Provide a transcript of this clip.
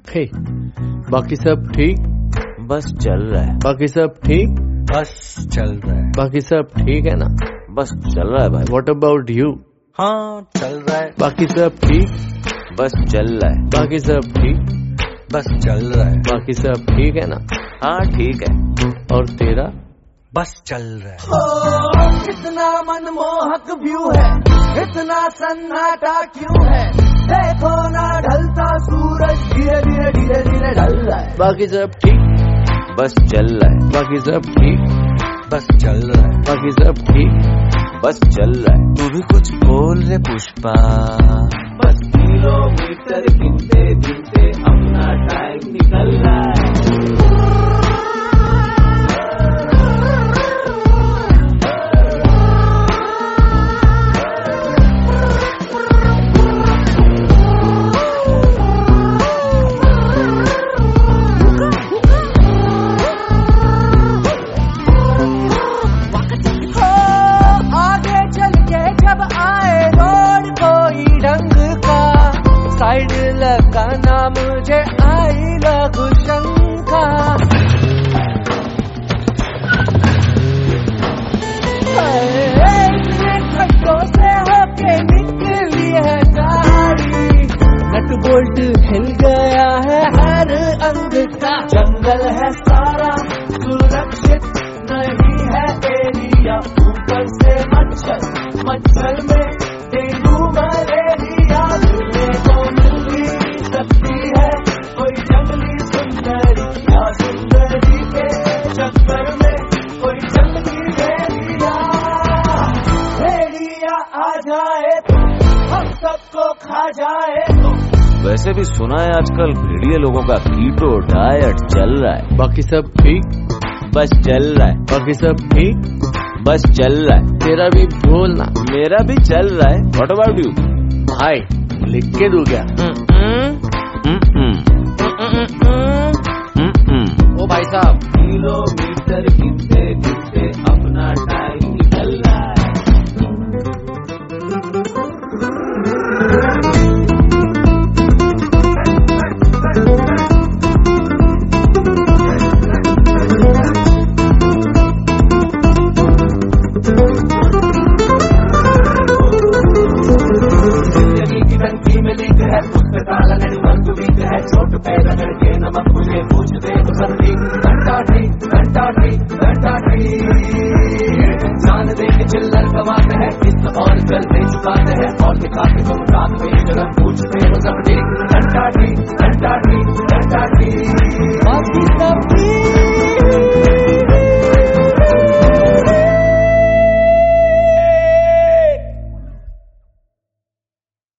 हे, बाकी सब ठीक? बस चल रहा है। बाकी सब ठीक? बस चल रहा है। बाकी सब ठीक है ना? बस चल रहा है भाई। What about you? हाँ चल रहा है। बाकी सब ठीक? बस चल रहा है। बाकी सब ठीक? बस चल रहा है। बाकी सब ठीक है ना? हाँ ठीक है। और तेरा? बस चल रहा है। कितना मनमोहक व्यू है, इतना सन्नाटा क्यों है, देखो ना ढलता सूरज धीरे धीरे धीरे धीरे ढल रहा है। बाकी सब ठीक? बस चल रहा है। बाकी सब ठीक? बस चल रहा है। बाकी सब ठीक? बस चल रहा है। तू भी कुछ बोल रे पुष्पा। बस किलोमीटर गिनते गिनते अपना टाइम निकल रहा है। साइड लगाना मुझे आई लघु शंका। खड्डों से होके निकली है गाड़ी, नट बोल्ट हिल गया है हर अंग का। जंगल है सारा सुरक्षित नहीं है एरिया, ऊपर से मच्छर, मच्छर में डेंगू मलेरिया। मिलने को मिल सकती है कोई जंगली सुंदरी, या सुंदरी के चक्कर में कोई जंगली भेड़िया। भेड़िया आ जाए तो हम सबको खा जाए तो। वैसे भी सुना है आजकल भेड़िए लोगों का कीटो डाइट चल रहा है। बाकी सब ठीक? बस चल रहा है। बाकी सब ठीक? बस चल रहा है। तेरा भी बोलना। मेरा भी चल रहा है। What about you? भाई लिख के दूं क्या? ओ भाई साहब, किलोमीटर गिनते गिनते अपना टाइम निकल रहा है। जिंदगी की टंकी में लीक है, पुस्तकाला नेटवर्क वीक है, चोट पे रगड़ के नमक मुझे पूछ दे मुसल्ली। घंटा ठीक, घंटा ठीक, घंटा ठीक। जान दे के चिल्लर कमाते हैं, किस्त और जल दे चुकाते हैं, और दिखाते तुम